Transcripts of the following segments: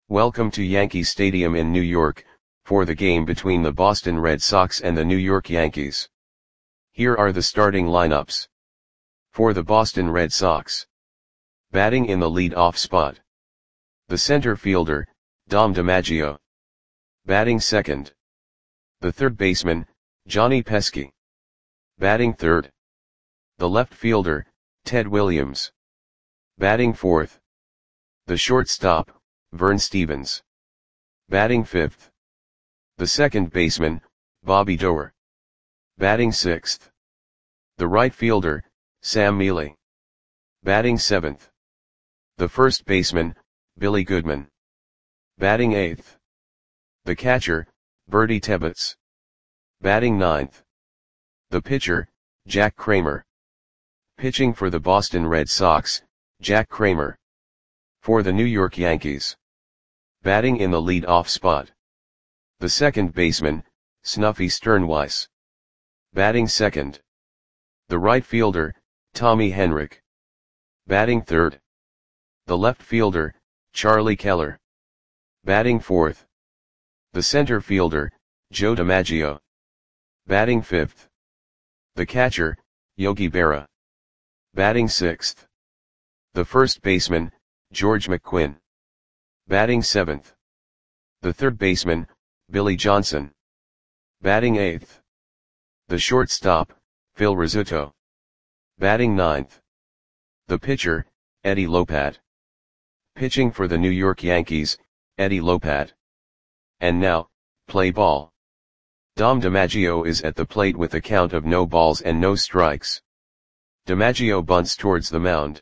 Welcome to Yankee Stadium in New York, for the game between the Boston Red Sox and the New York Yankees. Here are the starting lineups. For the Boston Red Sox. Batting in the lead-off spot. The center fielder, Dom DiMaggio. Batting second. The third baseman, Johnny Pesky. Batting third. The left fielder, Ted Williams. Batting fourth. The shortstop, Vern Stephens. Batting fifth. The second baseman, Bobby Doerr. Batting sixth. The right fielder, Sam Mele. Batting seventh. The first baseman, Billy Goodman. Batting eighth. The catcher, Bertie Tebbetts. Batting ninth. The pitcher, Jack Kramer. Pitching for the Boston Red Sox, Jack Kramer. For the New York Yankees. Batting in the lead-off spot. The second baseman, Snuffy Sternweis. Batting second. The right fielder, Tommy Henrich. Batting third. The left fielder, Charlie Keller. Batting fourth. The center fielder, Joe DiMaggio. Batting fifth. The catcher, Yogi Berra. Batting sixth. The first baseman, George McQuinn. Batting seventh. The third baseman, Billy Johnson. Batting eighth. The shortstop, Phil Rizzuto. Batting ninth. The pitcher, Eddie Lopat. Pitching for the New York Yankees, Eddie Lopat. And now, play ball. Dom DiMaggio is at the plate with a count of no balls and no strikes. DiMaggio bunts towards the mound.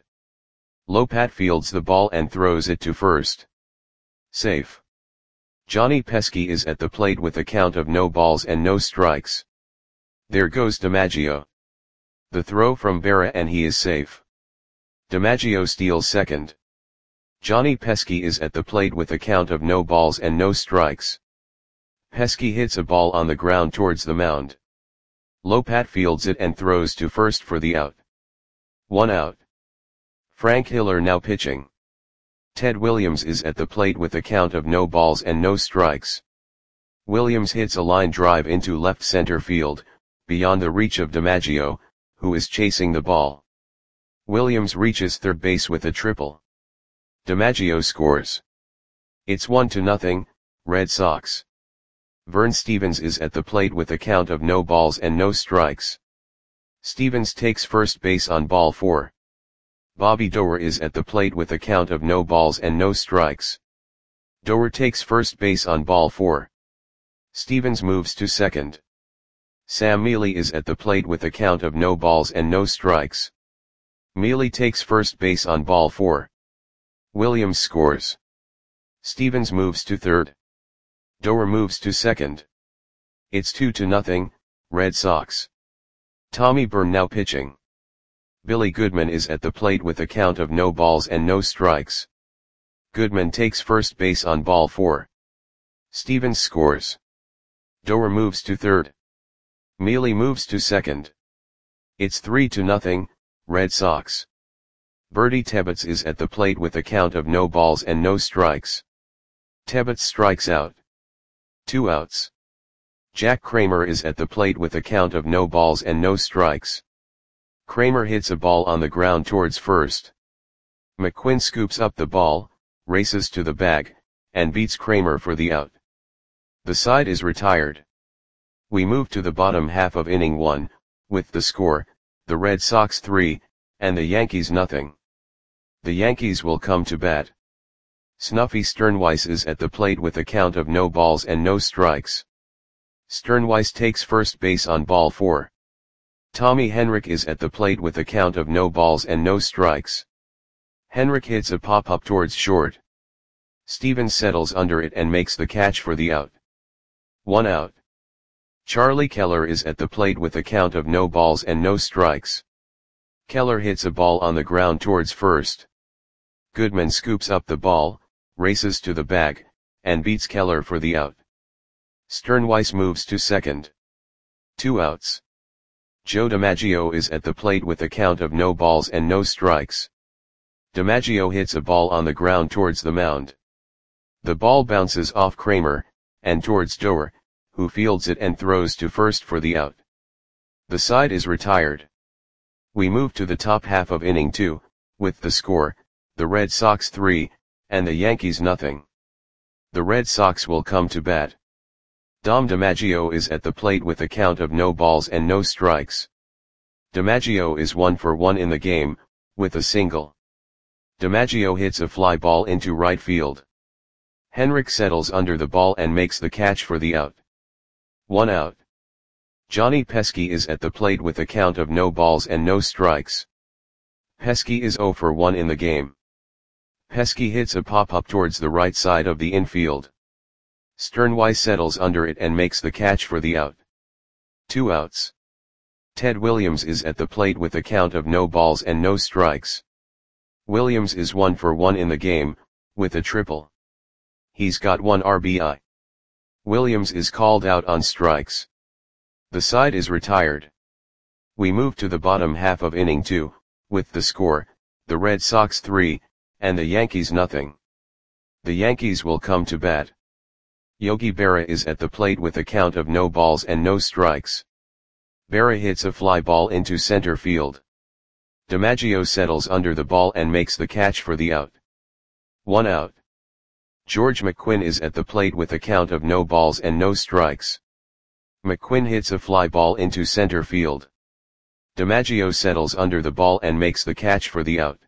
Lopat fields the ball and throws it to first. Safe. Johnny Pesky is at the plate with a count of no balls and no strikes. There goes DiMaggio. The throw from Berra and he is safe. DiMaggio steals second. Johnny Pesky is at the plate with a count of no balls and no strikes. Pesky hits a ball on the ground towards the mound. Lopat fields it and throws to first for the out. 1 out. Frank Hiller now pitching. Ted Williams is at the plate with a count of no balls and no strikes. Williams hits a line drive into left center field, beyond the reach of DiMaggio, who is chasing the ball. Williams reaches third base with a triple. DiMaggio scores. It's 1-0, Red Sox. Vern Stephens is at the plate with a count of no balls and no strikes. Stephens takes first base on ball 4. Bobby Doerr is at the plate with a count of no balls and no strikes. Doerr takes first base on ball 4. Stephens moves to second. Sam Mele is at the plate with a count of no balls and no strikes. Mele takes first base on ball 4. Williams scores. Stephens moves to third. Doerr moves to second. It's 2-0, Red Sox. Tommy Byrne now pitching. Billy Goodman is at the plate with a count of no balls and no strikes. Goodman takes first base on ball 4. Stephens scores. Doerr moves to third. Mele moves to second. It's 3-0, Red Sox. Bertie Tebbetts is at the plate with a count of no balls and no strikes. Tebbetts strikes out. 2 outs. Jack Kramer is at the plate with a count of no balls and no strikes. Kramer hits a ball on the ground towards first. McQuinn scoops up the ball, races to the bag, and beats Kramer for the out. The side is retired. We move to the bottom half of inning 1, with the score, the Red Sox 3, and the Yankees nothing. The Yankees will come to bat. Snuffy Sternweis is at the plate with a count of no balls and no strikes. Sternweis takes first base on ball 4. Tommy Henrich is at the plate with a count of no balls and no strikes. Henrich hits a pop-up towards short. Stephens settles under it and makes the catch for the out. 1 out. Charlie Keller is at the plate with a count of no balls and no strikes. Keller hits a ball on the ground towards first. Goodman scoops up the ball, races to the bag, and beats Keller for the out. Sternweis moves to second. 2 outs. Joe DiMaggio is at the plate with a count of no balls and no strikes. DiMaggio hits a ball on the ground towards the mound. The ball bounces off Kramer, and towards Doer, who fields it and throws to first for the out. The side is retired. We move to the top half of inning 2, with the score, the Red Sox 3, and the Yankees nothing. The Red Sox will come to bat. Dom DiMaggio is at the plate with a count of no balls and no strikes. DiMaggio is 1 for 1 in the game, with a single. DiMaggio hits a fly ball into right field. Henrik settles under the ball and makes the catch for the out. 1 out. Johnny Pesky is at the plate with a count of no balls and no strikes. Pesky is 0 for 1 in the game. Pesky hits a pop-up towards the right side of the infield. Sternweiss settles under it and makes the catch for the out. 2 outs. Ted Williams is at the plate with a count of no balls and no strikes. Williams is 1 for 1 in the game, with a triple. He's got 1 RBI. Williams is called out on strikes. The side is retired. We move to the bottom half of inning 2, with the score, the Red Sox 3, and the Yankees nothing. The Yankees will come to bat. Yogi Berra is at the plate with a count of no balls and no strikes. Berra hits a fly ball into center field. DiMaggio settles under the ball and makes the catch for the out. 1 out. George McQuinn is at the plate with a count of no balls and no strikes. McQuinn hits a fly ball into center field. DiMaggio settles under the ball and makes the catch for the out.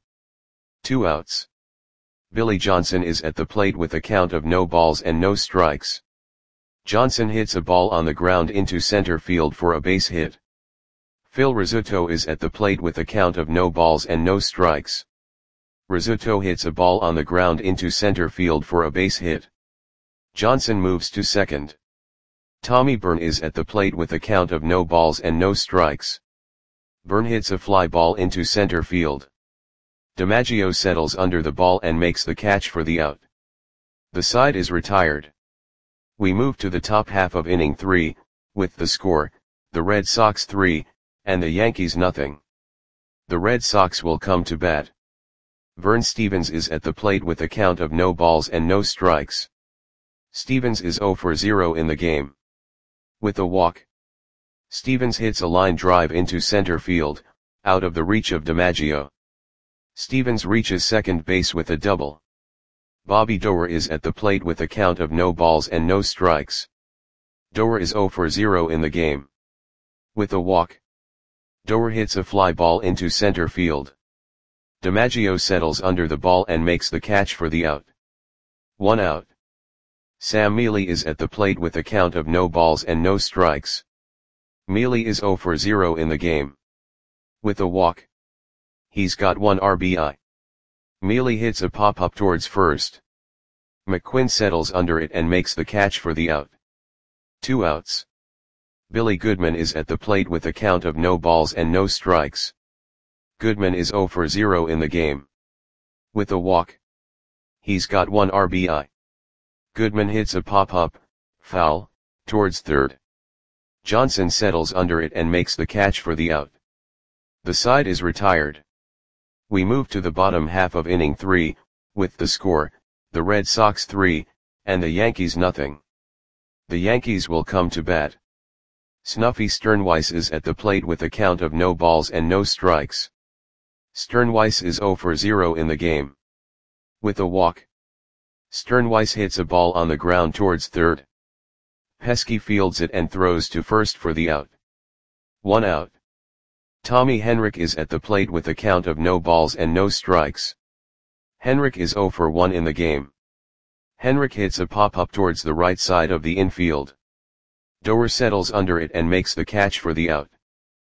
2 outs. Billy Johnson is at the plate with a count of no balls and no strikes. Johnson hits a ball on the ground into center field for a base hit. Phil Rizzuto is at the plate with a count of no balls and no strikes. Rizzuto hits a ball on the ground into center field for a base hit. Johnson moves to second. Tommy Byrne is at the plate with a count of no balls and no strikes. Byrne hits a fly ball into center field. DiMaggio settles under the ball and makes the catch for the out. The side is retired. We move to the top half of inning 3, with the score, the Red Sox 3, and the Yankees nothing. The Red Sox will come to bat. Vern Stevens is at the plate with a count of no balls and no strikes. Stevens is 0 for 0 in the game. With a walk. Stevens hits a line drive into center field, out of the reach of DiMaggio. Stevens reaches second base with a double. Bobby Doer is at the plate with a count of no balls and no strikes. Doer is 0 for 0 in the game. With a walk. Doer hits a fly ball into center field. DiMaggio settles under the ball and makes the catch for the out. 1 out. Sam Mealy is at the plate with a count of no balls and no strikes. Mealy is 0 for 0 in the game. With a walk. He's got 1 RBI. Mealy hits a pop-up towards first. McQuinn settles under it and makes the catch for the out. 2 outs. Billy Goodman is at the plate with a count of no balls and no strikes. Goodman is 0 for 0 in the game. With a walk. He's got 1 RBI. Goodman hits a pop-up, foul, towards third. Johnson settles under it and makes the catch for the out. The side is retired. We move to the bottom half of inning 3, with the score, the Red Sox 3, and the Yankees nothing. The Yankees will come to bat. Snuffy Sternweiss is at the plate with a count of no balls and no strikes. Sternweiss is 0 for 0 in the game. With a walk. Sternweiss hits a ball on the ground towards third. Pesky fields it and throws to first for the out. 1 out. Tommy Henrik is at the plate with a count of no balls and no strikes. Henrik is 0 for 1 in the game. Henrik hits a pop-up towards the right side of the infield. Doer settles under it and makes the catch for the out.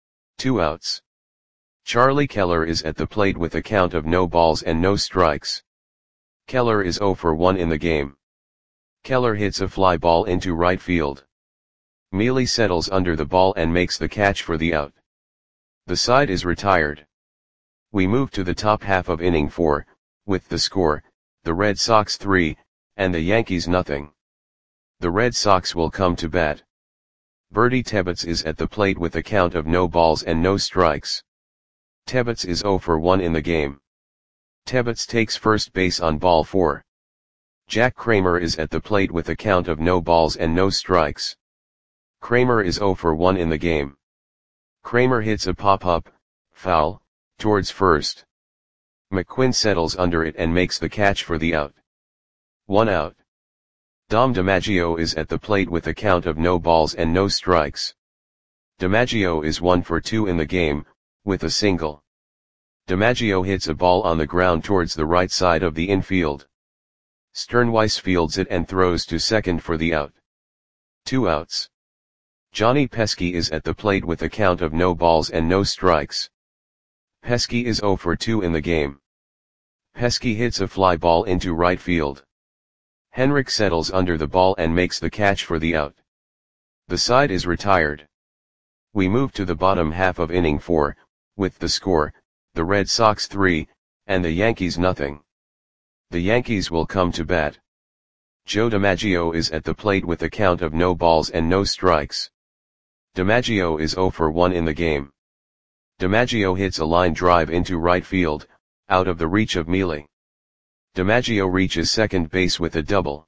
2 outs. Charlie Keller is at the plate with a count of no balls and no strikes. Keller is 0 for 1 in the game. Keller hits a fly ball into right field. Mealy settles under the ball and makes the catch for the out. The side is retired. We move to the top half of inning 4, with the score, the Red Sox 3, and the Yankees nothing. The Red Sox will come to bat. Bertie Tebbetts is at the plate with a count of no balls and no strikes. Tebbetts is 0 for 1 in the game. Tebbetts takes first base on ball 4. Jack Kramer is at the plate with a count of no balls and no strikes. Kramer is 0 for 1 in the game. Kramer hits a pop-up, foul, towards first. McQuinn settles under it and makes the catch for the out. 1 out. Dom DiMaggio is at the plate with a count of no balls and no strikes. DiMaggio is 1 for 2 in the game, with a single. DiMaggio hits a ball on the ground towards the right side of the infield. Sternweiss fields it and throws to second for the out. 2 outs. Johnny Pesky is at the plate with a count of no balls and no strikes. Pesky is 0 for 2 in the game. Pesky hits a fly ball into right field. Henrik settles under the ball and makes the catch for the out. The side is retired. We move to the bottom half of inning 4, with the score, the Red Sox 3, and the Yankees nothing. The Yankees will come to bat. Joe DiMaggio is at the plate with a count of no balls and no strikes. DiMaggio is 0 for 1 in the game. DiMaggio hits a line drive into right field, out of the reach of Mealy. DiMaggio reaches second base with a double.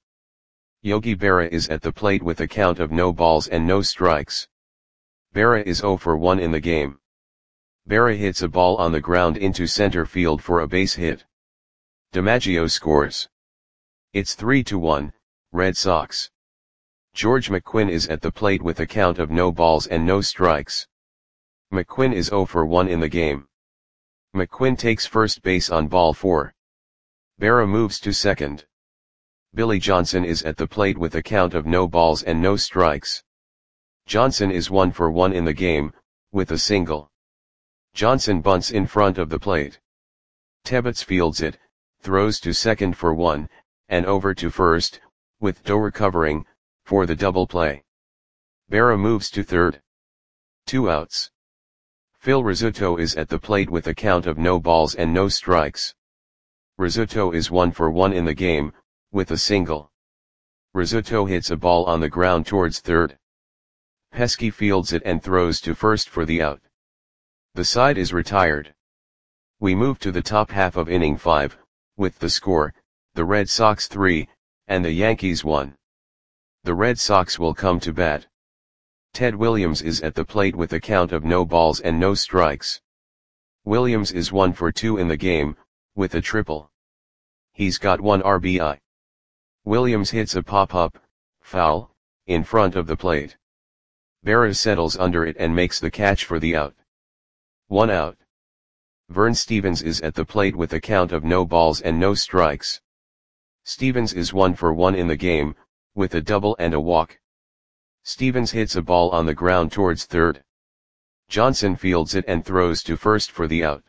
Yogi Berra is at the plate with a count of no balls and no strikes. Berra is 0 for 1 in the game. Berra hits a ball on the ground into center field for a base hit. DiMaggio scores. It's 3-1, Red Sox. George McQuinn is at the plate with a count of no balls and no strikes. McQuinn is 0 for 1 in the game. McQuinn takes first base on ball 4. Berra moves to second. Billy Johnson is at the plate with a count of no balls and no strikes. Johnson is 1 for 1 in the game, with a single. Johnson bunts in front of the plate. Tebbets fields it, throws to second for 1, and over to first, with Doe recovering, for the double play. Berra moves to third. 2 outs. Phil Rizzuto is at the plate with a count of no balls and no strikes. Rizzuto is 1 for 1 in the game, with a single. Rizzuto hits a ball on the ground towards third. Pesky fields it and throws to first for the out. The side is retired. We move to the top half of inning 5, with the score, the Red Sox 3, and the Yankees 1. The Red Sox will come to bat. Ted Williams is at the plate with a count of no balls and no strikes. Williams is 1 for 2 in the game, with a triple. He's got 1 RBI. Williams hits a pop-up, foul, in front of the plate. Berra settles under it and makes the catch for the out. 1 out. Vern Stevens is at the plate with a count of no balls and no strikes. Stevens is 1 for 1 in the game, with a double and a walk. Stevens hits a ball on the ground towards third. Johnson fields it and throws to first for the out.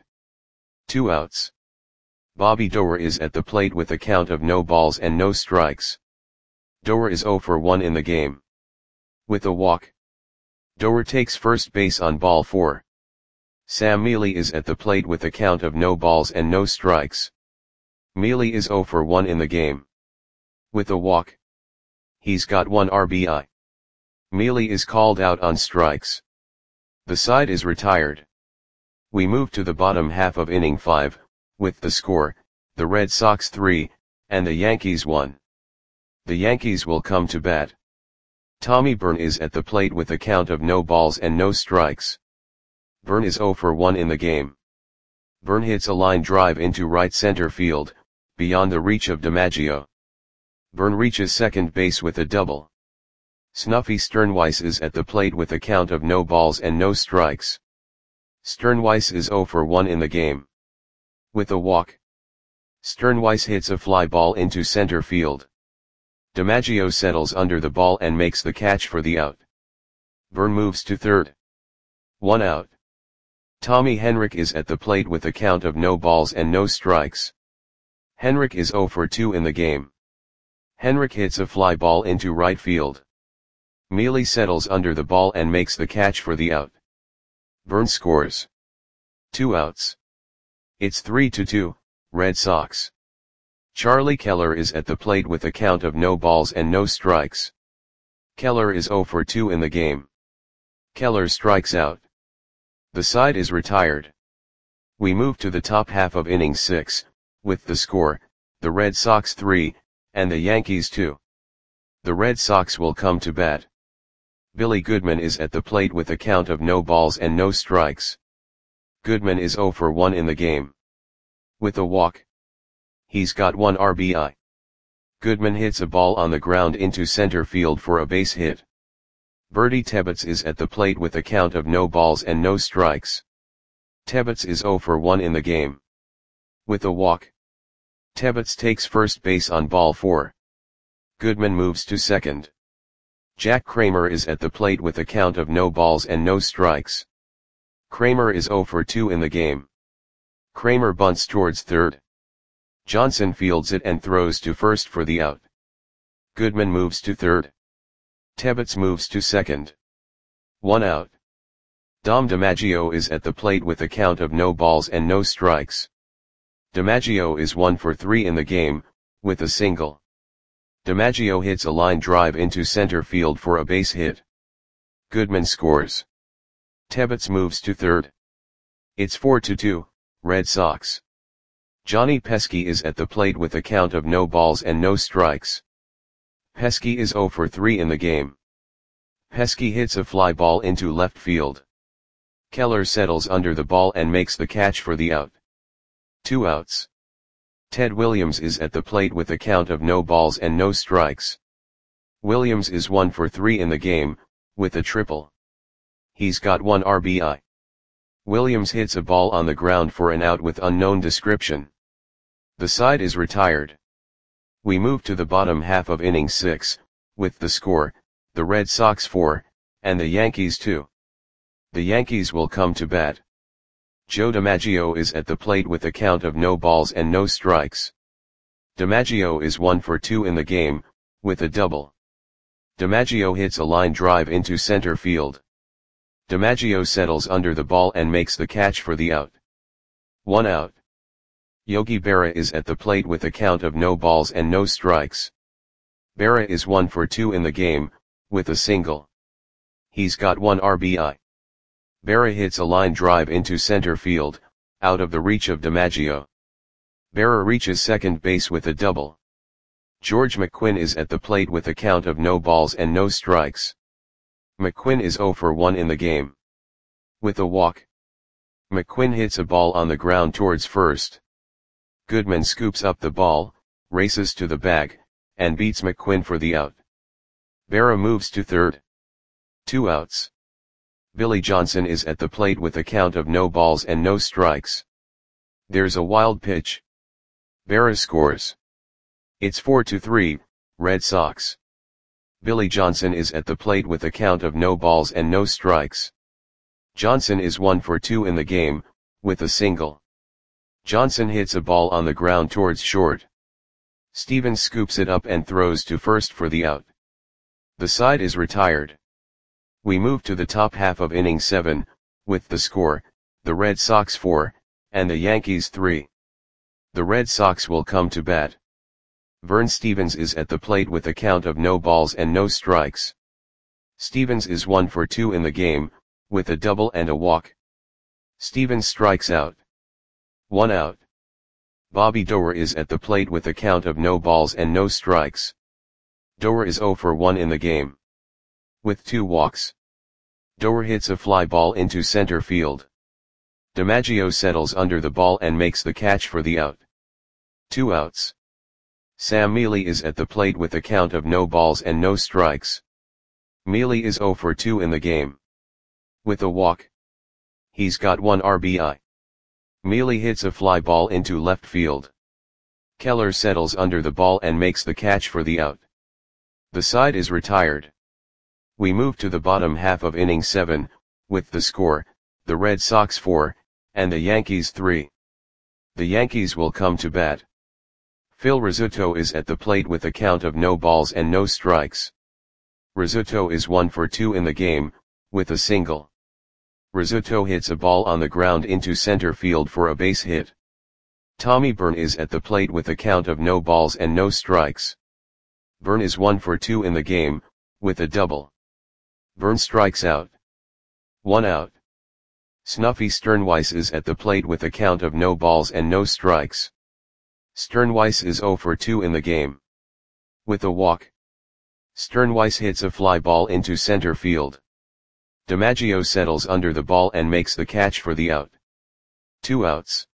2 outs. Bobby Doerr is at the plate with a count of no balls and no strikes. Doerr is 0 for 1 in the game. With a walk. Doerr takes first base on ball 4. Sam Mealy is at the plate with a count of no balls and no strikes. Mealy is 0 for 1 in the game. With a walk. He's got 1 RBI. Mealy is called out on strikes. The side is retired. We move to the bottom half of inning 5, with the score, the Red Sox 3, and the Yankees 1. The Yankees will come to bat. Tommy Byrne is at the plate with a count of no balls and no strikes. Byrne is 0 for 1 in the game. Byrne hits a line drive into right center field, beyond the reach of DiMaggio. Byrne reaches second base with a double. Snuffy Sternweiss is at the plate with a count of no balls and no strikes. Sternweiss is 0 for 1 in the game. With a walk. Sternweiss hits a fly ball into center field. DiMaggio settles under the ball and makes the catch for the out. Byrne moves to third. 1 out. Tommy Henrik is at the plate with a count of no balls and no strikes. Henrik is 0 for 2 in the game. Henrik hits a fly ball into right field. Mealy settles under the ball and makes the catch for the out. Byrne scores. 2 outs. It's 3-2, Red Sox. Charlie Keller is at the plate with a count of no balls and no strikes. Keller is 0 for 2 in the game. Keller strikes out. The side is retired. We move to the top half of inning 6, with the score, the Red Sox 3, and the Yankees 2. The Red Sox will come to bat. Billy Goodman is at the plate with a count of no balls and no strikes. Goodman is 0 for 1 in the game. With a walk. He's got 1 RBI. Goodman hits a ball on the ground into center field for a base hit. Bertie Tebbetts is at the plate with a count of no balls and no strikes. Tebbetts is 0 for 1 in the game. With a walk. Tebbetts takes first base on ball 4. Goodman moves to second. Jack Kramer is at the plate with a count of no balls and no strikes. Kramer is 0 for 2 in the game. Kramer bunts towards third. Johnson fields it and throws to first for the out. Goodman moves to third. Tebbetts moves to second. 1 out. Dom DiMaggio is at the plate with a count of no balls and no strikes. DiMaggio is 1 for 3 in the game, with a single. DiMaggio hits a line drive into center field for a base hit. Goodman scores. Tebbetts moves to third. It's 4-2, Red Sox. Johnny Pesky is at the plate with a count of no balls and no strikes. Pesky is 0 for 3 in the game. Pesky hits a fly ball into left field. Keller settles under the ball and makes the catch for the out. 2 outs. Ted Williams is at the plate with a count of no balls and no strikes. Williams is 1 for 3 in the game, with a triple. He's got 1 RBI. Williams hits a ball on the ground for an out with unknown description. The side is retired. We move to the bottom half of inning 6, with the score, the Red Sox 4, and the Yankees 2. The Yankees will come to bat. Joe DiMaggio is at the plate with a count of no balls and no strikes. DiMaggio is 1 for 2 in the game, with a double. DiMaggio hits a line drive into center field. DiMaggio settles under the ball and makes the catch for the out. 1 out. Yogi Berra is at the plate with a count of no balls and no strikes. Berra is 1 for 2 in the game, with a single. He's got 1 RBI. Berra hits a line drive into center field, out of the reach of DiMaggio. Berra reaches second base with a double. George McQuinn is at the plate with a count of no balls and no strikes. McQuinn is 0 for 1 in the game. With a walk. McQuinn hits a ball on the ground towards first. Goodman scoops up the ball, races to the bag, and beats McQuinn for the out. Berra moves to third. 2 outs. Billy Johnson is at the plate with a count of no balls and no strikes. There's a wild pitch. Berra scores. It's 4-3, Red Sox. Billy Johnson is at the plate with a count of no balls and no strikes. Johnson is 1 for 2 in the game, with a single. Johnson hits a ball on the ground towards short. Stevens scoops it up and throws to first for the out. The side is retired. We move to the top half of inning 7, with the score, the Red Sox 4, and the Yankees 3. The Red Sox will come to bat. Vern Stevens is at the plate with a count of no balls and no strikes. Stevens is 1 for 2 in the game, with a double and a walk. Stevens strikes out. 1 out. Bobby Doerr is at the plate with a count of no balls and no strikes. Doerr is 0 for 1 in the game. With 2 walks. Doerr hits a fly ball into center field. DiMaggio settles under the ball and makes the catch for the out. 2 outs. Sam Mealy is at the plate with a count of no balls and no strikes. Mealy is 0 for 2 in the game. With a walk. He's got 1 RBI. Mealy hits a fly ball into left field. Keller settles under the ball and makes the catch for the out. The side is retired. We move to the bottom half of inning 7, with the score, the Red Sox 4, and the Yankees 3. The Yankees will come to bat. Phil Rizzuto is at the plate with a count of no balls and no strikes. Rizzuto is 1 for 2 in the game, with a single. Rizzuto hits a ball on the ground into center field for a base hit. Tommy Byrne is at the plate with a count of no balls and no strikes. Byrne is 1 for 2 in the game, with a double. Byrne strikes out. 1 out. Snuffy Sternweiss is at the plate with a count of no balls and no strikes. Sternweiss is 0 for 2 in the game. With a walk, Sternweiss hits a fly ball into center field. DiMaggio settles under the ball and makes the catch for the out. 2 outs.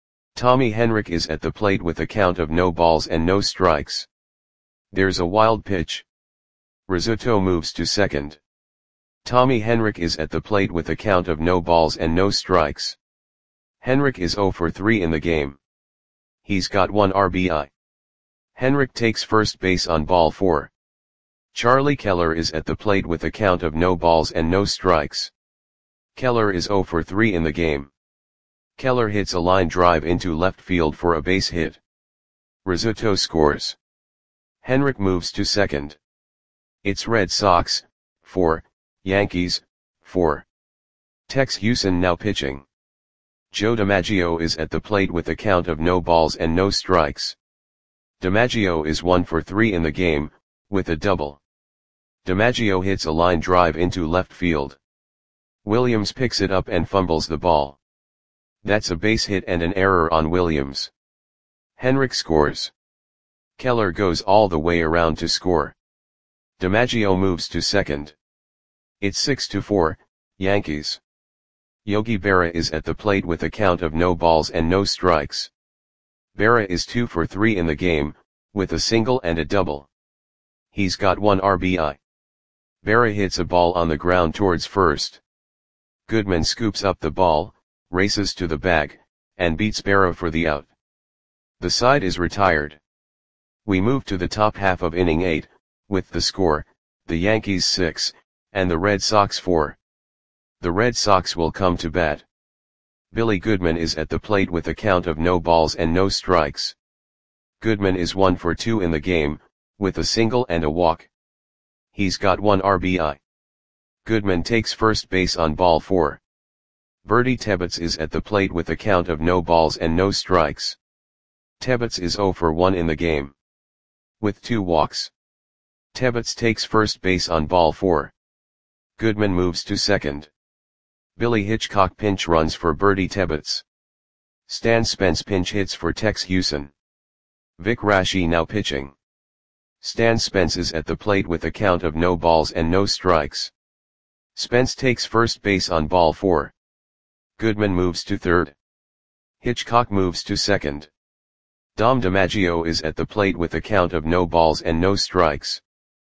Tommy Henrich is at the plate with a count of no balls and no strikes. There's a wild pitch. Rizzuto moves to second. Tommy Henrich is at the plate with a count of no balls and no strikes. Henrich is 0 for 3 in the game. He's got 1 RBI. Henrich takes first base on ball 4. Charlie Keller is at the plate with a count of no balls and no strikes. Keller is 0 for 3 in the game. Keller hits a line drive into left field for a base hit. Rizzuto scores. Henrich moves to second. It's Red Sox, 4, Yankees, 4. Tex Houston now pitching. Joe DiMaggio is at the plate with a count of no balls and no strikes. DiMaggio is 1 for 3 in the game, with a double. DiMaggio hits a line drive into left field. Williams picks it up and fumbles the ball. That's a base hit and an error on Williams. Henrich scores. Keller goes all the way around to score. DiMaggio moves to second. It's 6-4, Yankees. Yogi Berra is at the plate with a count of no balls and no strikes. Berra is 2 for 3 in the game, with a single and a double. He's got 1 RBI. Berra hits a ball on the ground towards first. Goodman scoops up the ball, races to the bag, and beats Berra for the out. The side is retired. We move to the top half of inning 8, with the score, the Yankees 6, and the Red Sox 4. The Red Sox will come to bat. Billy Goodman is at the plate with a count of no balls and no strikes. Goodman is 1 for 2 in the game, with a single and a walk. He's got 1 RBI. Goodman takes first base on ball 4. Bertie Tebbetts is at the plate with a count of no balls and no strikes. Tebbetts is 0 for 1 in the game. With 2 walks. Tebbetts takes first base on ball 4. Goodman moves to second. Billy Hitchcock pinch runs for Bertie Tebbetts. Stan Spence pinch hits for Tex Houston. Vic Raschi now pitching. Stan Spence is at the plate with a count of no balls and no strikes. Spence takes first base on ball 4. Goodman moves to third. Hitchcock moves to second. Dom DiMaggio is at the plate with a count of no balls and no strikes.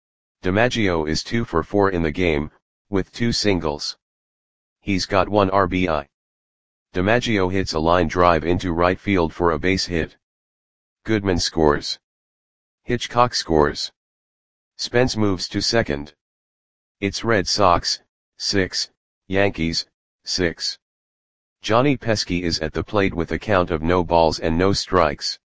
DiMaggio is 2 for 4 in the game, with 2 singles. He's got 1 RBI. DiMaggio hits a line drive into right field for a base hit. Goodman scores. Hitchcock scores. Spence moves to second. It's Red Sox, 6, Yankees, 6. Johnny Pesky is at the plate with a count of no balls and no strikes.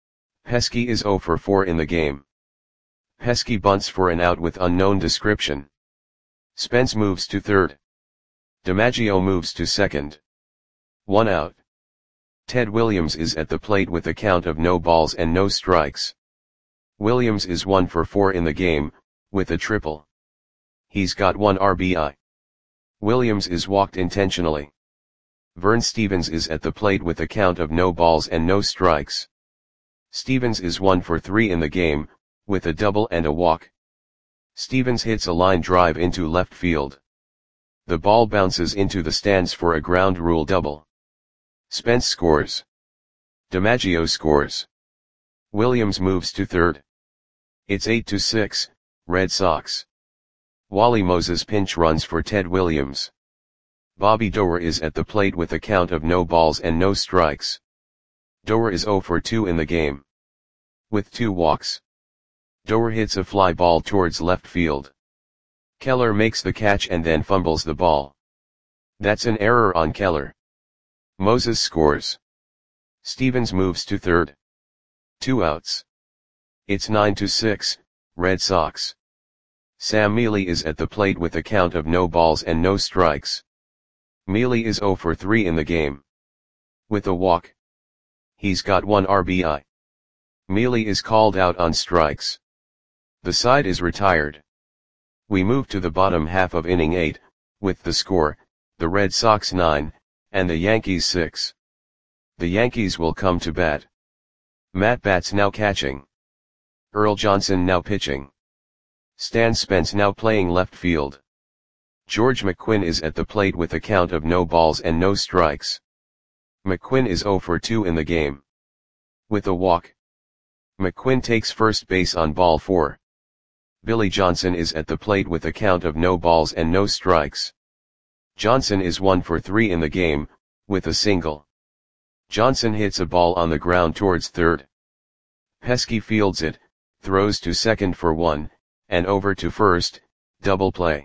Pesky is 0 for 4 in the game. Pesky bunts for an out with unknown description. Spence moves to third. DiMaggio moves to second. 1 out. Ted Williams is at the plate with a count of no balls and no strikes. Williams is 1 for 4 in the game, with a triple. He's got 1 RBI. Williams is walked intentionally. Vern Stevens is at the plate with a count of no balls and no strikes. Stevens is 1 for 3 in the game, with a double and a walk. Stevens hits a line drive into left field. The ball bounces into the stands for a ground rule double. Spence scores. DiMaggio scores. Williams moves to third. It's 8-6, Red Sox. Wally Moses pinch runs for Ted Williams. Bobby Doerr is at the plate with a count of no balls and no strikes. Doerr is 0 for 2 in the game. With 2 walks. Doerr hits a fly ball towards left field. Keller makes the catch and then fumbles the ball. That's an error on Keller. Moses scores. Stevens moves to third. 2 outs. It's 9-6, Red Sox. Sam Mealy is at the plate with a count of no balls and no strikes. Mealy is 0 for 3 in the game. With a walk. He's got 1 RBI. Mealy is called out on strikes. The side is retired. We move to the bottom half of inning 8, with the score, the Red Sox 9, and the Yankees 6. The Yankees will come to bat. Matt Bat's now catching. Earl Johnson now pitching. Stan Spence now playing left field. George McQuinn is at the plate with a count of no balls and no strikes. McQuinn is 0 for 2 in the game. With a walk. McQuinn takes first base on ball 4. Billy Johnson is at the plate with a count of no balls and no strikes. Johnson is 1 for 3 in the game, with a single. Johnson hits a ball on the ground towards third. Pesky fields it, throws to second for 1, and over to first, double play.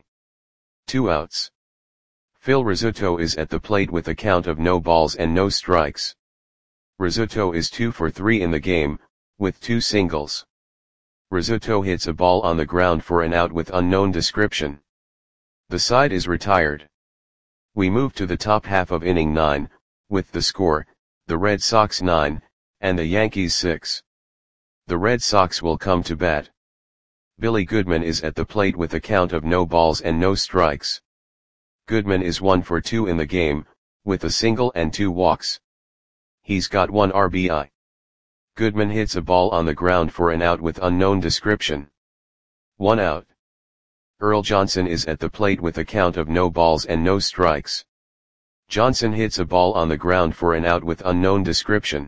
2 outs. Phil Rizzuto is at the plate with a count of no balls and no strikes. Rizzuto is 2 for 3 in the game, with 2 singles. Rizzuto hits a ball on the ground for an out with unknown description. The side is retired. We move to the top half of inning 9, with the score, the Red Sox 9, and the Yankees 6. The Red Sox will come to bat. Billy Goodman is at the plate with a count of no balls and no strikes. Goodman is 1 for 2 in the game, with a single and 2 walks. He's got 1 RBI. Goodman hits a ball on the ground for an out with unknown description. 1 out. Earl Johnson is at the plate with a count of no balls and no strikes. Johnson hits a ball on the ground for an out with unknown description.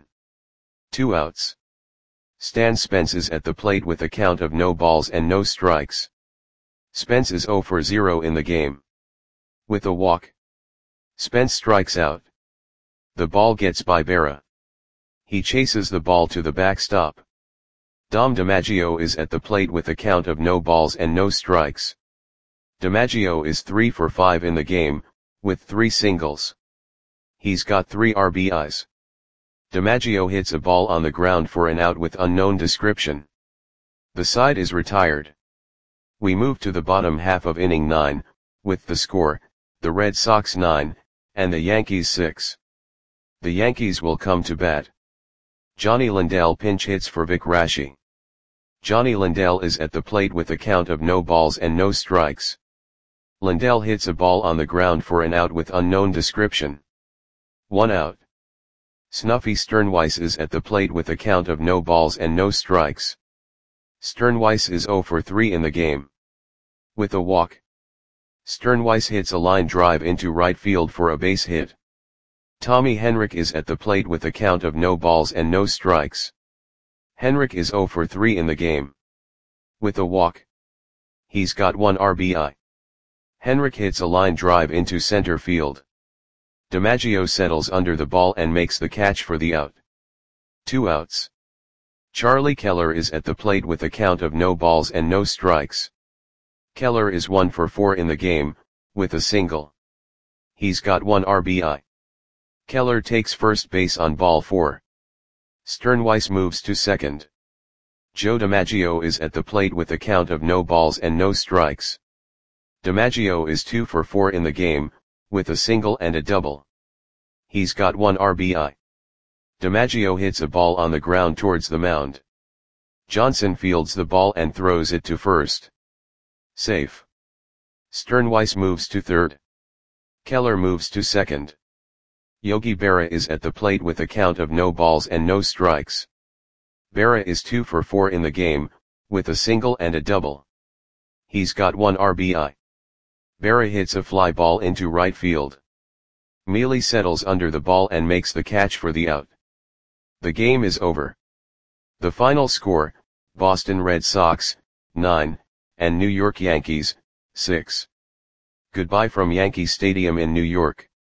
2 outs. Stan Spence is at the plate with a count of no balls and no strikes. Spence is 0 for 0 in the game. With a walk. Spence strikes out. The ball gets by Berra. He chases the ball to the backstop. Dom DiMaggio is at the plate with a count of no balls and no strikes. DiMaggio is 3 for 5 in the game, with 3 singles. He's got 3 RBIs. DiMaggio hits a ball on the ground for an out with unknown description. The side is retired. We move to the bottom half of inning 9, with the score, the Red Sox 9, and the Yankees 6. The Yankees will come to bat. Johnny Lindell pinch hits for Vic Raschi. Johnny Lindell is at the plate with a count of no balls and no strikes. Lindell hits a ball on the ground for an out with unknown description. 1 out. Snuffy Sternweiss is at the plate with a count of no balls and no strikes. Sternweiss is 0 for 3 in the game. With a walk. Sternweiss hits a line drive into right field for a base hit. Tommy Henrich is at the plate with a count of no balls and no strikes. Henrich is 0 for 3 in the game. With a walk. He's got 1 RBI. Henrich hits a line drive into center field. DiMaggio settles under the ball and makes the catch for the out. 2 outs. Charlie Keller is at the plate with a count of no balls and no strikes. Keller is 1 for 4 in the game, with a single. He's got 1 RBI. Keller takes first base on ball 4. Sternweiss moves to second. Joe DiMaggio is at the plate with a count of no balls and no strikes. DiMaggio is 2 for 4 in the game, with a single and a double. He's got 1 RBI. DiMaggio hits a ball on the ground towards the mound. Johnson fields the ball and throws it to first. Safe. Sternweiss moves to third. Keller moves to second. Yogi Berra is at the plate with a count of no balls and no strikes. Berra is 2 for 4 in the game, with a single and a double. He's got 1 RBI. Berra hits a fly ball into right field. Mealy settles under the ball and makes the catch for the out. The game is over. The final score, Boston Red Sox, 9, and New York Yankees, 6. Goodbye from Yankee Stadium in New York.